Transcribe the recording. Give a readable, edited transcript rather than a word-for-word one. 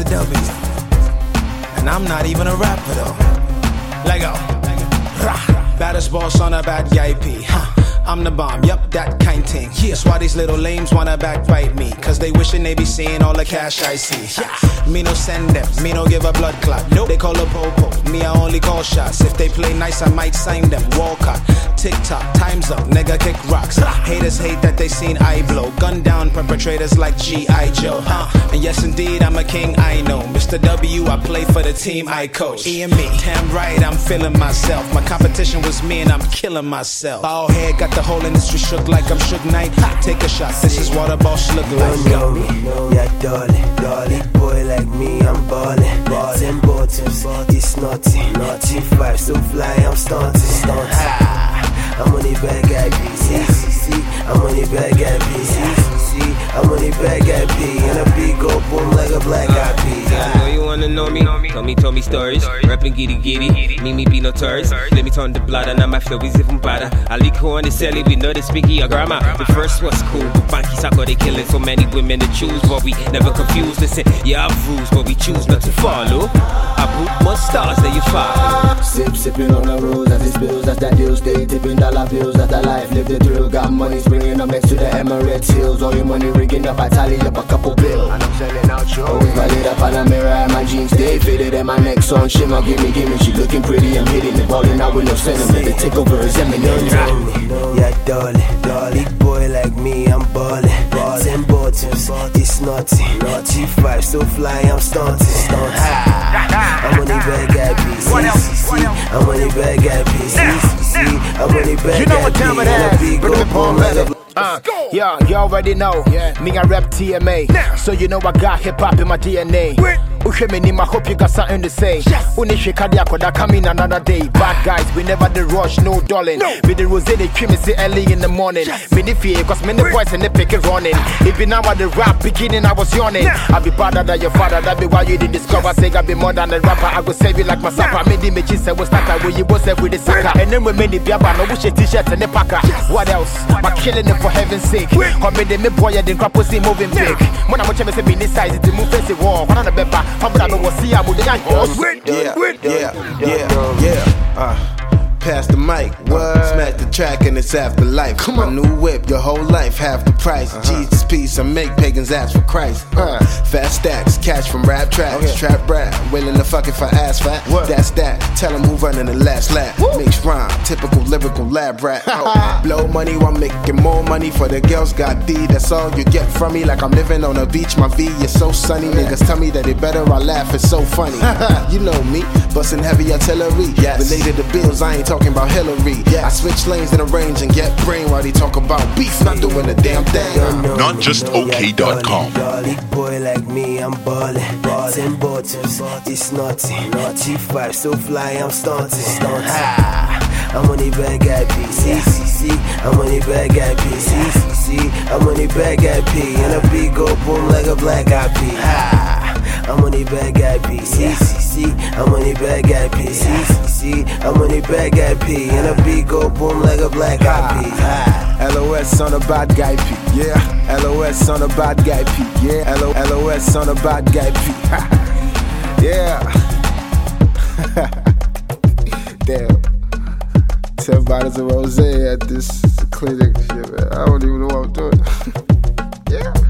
W. And I'm not even a rapper though. Lego. Baddest boss on a bad guy P. I'm the bomb, yup, that kind thing. That's why these little lames wanna backbite me, cause they wishing they be seeing all the cash I see. Me no send them, me no give a blood clot. Nope. They call a popo, me I only call shots. If they play nice, I might sign them. Walcott, TikTok, time's up, nigga kick rocks. Haters hate that they seen I blow. Gun down perpetrators like G.I. Joe. And yes indeed, I'm a king, I know. Mr. W, I play for the team I coach. E and me, damn right, I'm feeling myself. My competition was me and I'm killing myself. Bald head got the whole industry shook like I'm Suge Knight. Take a shot, this is what a boss look like. You know me, yeah, darling. Boy like me, I'm ballin'. 10 bottles, it's naughty. 5 so fly, I'm stunting. I'm on the bad guy PC. I'm on the bad guy PC. I'm on the bad guy P. And a beat go boom like a black guy P. I know you wanna know me. Tell me stories. Rapping giddy. Me be no tourist. Let me turn the blood and now my flow is even better. I like who on the celly, we know the speaky or grammar. The first was cool, but Banky Sako they killing so many women to choose, but we never confuse. Listen, yeah, I've rules, but we choose not to follow. I put more stars than you follow. Sipping on the roads as it spills, that's that deal. Stay tipping dollar bills, that's the life, live the thrill. Got money springing up next to the Emirates Hills. All your money rigging up, I tally up a couple bills. And I'm selling out shows. Always valid up on a mirror and my jeans stay fitted. And my neck on shimmer, gimme. She looking pretty, I'm hitting it, balling out with no sentiment. The takeover is imminent. Yeah, darling. Big boy like me, I'm ballin'. 10 bottles, it's naughty. 5 so fly, I'm stunting. I'm on the bad guy PC. I'm on the bad guy PC. I'm on the bad guy PC. Bring the bomb, let it. Yeah, you already know. Me, I rap TMA. So you know I got hip hop in my DNA. I hope you got something to say. That come in another day. Bad guys, we never the rush, no darling. With the rose, they cream me early in the morning. Many fear, cause many boys and they pick it running. Even now at the rap beginning, I was yawning. I be better than your father, that be why you didn't discover. Say I be more than a rapper, I go save you like my supper. Made me say we start where you both say with the sucker. And then we made the biaba, no wish a t-shirt and the packer. What else? My killing it for heaven's sake. Or made the boy and the crap pussy moving big. When I'm watching me this size, it's a move face wall. One on the beba. Pass the mic, smack the track and it's afterlife. Come on, new whip, your whole life half the price. Jesus peace, I make pagans ask for Christ. Fast stacks, cash from rap tracks, trap rap, willing to fuck if I ask fat. That's that. Tell them who running the last lap. Mix rhyme, typical lyrical lab rap. Blow money while making more money for the girls. Got D, that's all you get from me. Like I'm living on a beach, my V is so sunny. Niggas tell me that it better, I laugh, it's so funny. You know me, busting heavy artillery. Related to bills, I ain't talking about Hillary. I switch lanes in the range and get brain while they talk about beef. Not doing a damn thing. NotJustOK.com. Big boy like me, I'm ballin'. 10 bottles, it's naughty. 5 so fly, I'm stunting. I'm on the bad guy PC. I'm on the bad guy PC. I'm on the bad guy P. And a beat go boom like a black guy P. I'm on the bad guy PC. I'm on the bad guy PC. I'm on the bad guy P. And a beat go boom like a black guy P. LOS on a bad guy P. Yeah. LOS on a bad guy P. Yeah. LOS on a bad guy P. Yeah. Damn. 10 bottles of rosé at this clinic. Shit, man. I don't even know what I'm doing. Yeah.